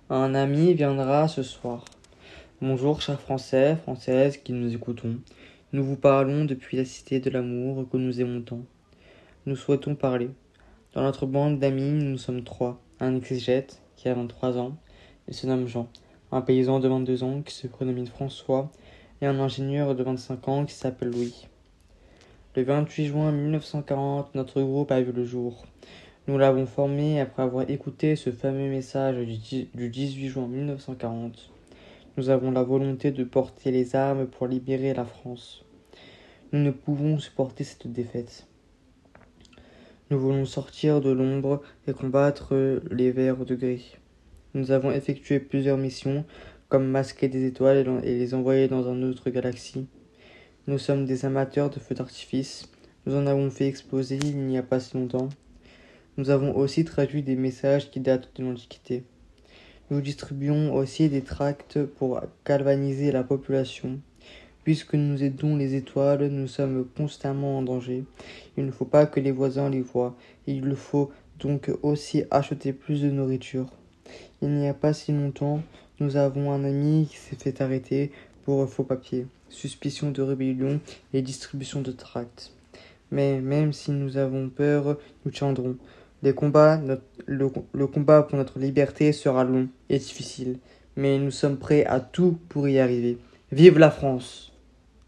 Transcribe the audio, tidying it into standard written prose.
Un ami viendra ce soir. Bonjour, chers Français, Françaises qui nous écoutons. Nous vous parlons depuis la cité de l'amour que nous aimons tant. Nous souhaitons parler. Dans notre bande d'amis, nous sommes trois. Un exégète qui a 23 ans, il se nomme Jean. Un paysan de 22 ans qui se prénomme François. Et un ingénieur de 25 ans qui s'appelle Louis. Le 28 juin 1940, notre groupe a vu le jour. Nous l'avons formé après avoir écouté ce fameux message du 18 juin 1940. Nous avons la volonté de porter les armes pour libérer la France. Nous ne pouvons supporter cette défaite. Nous voulons sortir de l'ombre et combattre les vers de gris. Nous avons effectué plusieurs missions, comme masquer des étoiles et les envoyer dans une autre galaxie. Nous sommes des amateurs de feux d'artifice. Nous en avons fait exploser il n'y a pas si longtemps. Nous avons aussi traduit des messages qui datent de l'Antiquité. Nous distribuons aussi des tracts pour galvaniser la population. Puisque nous aidons les étoiles, nous sommes constamment en danger. Il ne faut pas que les voisins les voient. Il faut donc aussi acheter plus de nourriture. Il n'y a pas si longtemps, nous avons un ami qui s'est fait arrêter pour faux papiers, suspicion de rébellion et distribution de tracts. Mais même si nous avons peur, nous tiendrons. Le combat pour notre liberté sera long et difficile, mais nous sommes prêts à tout pour y arriver. Vive la France!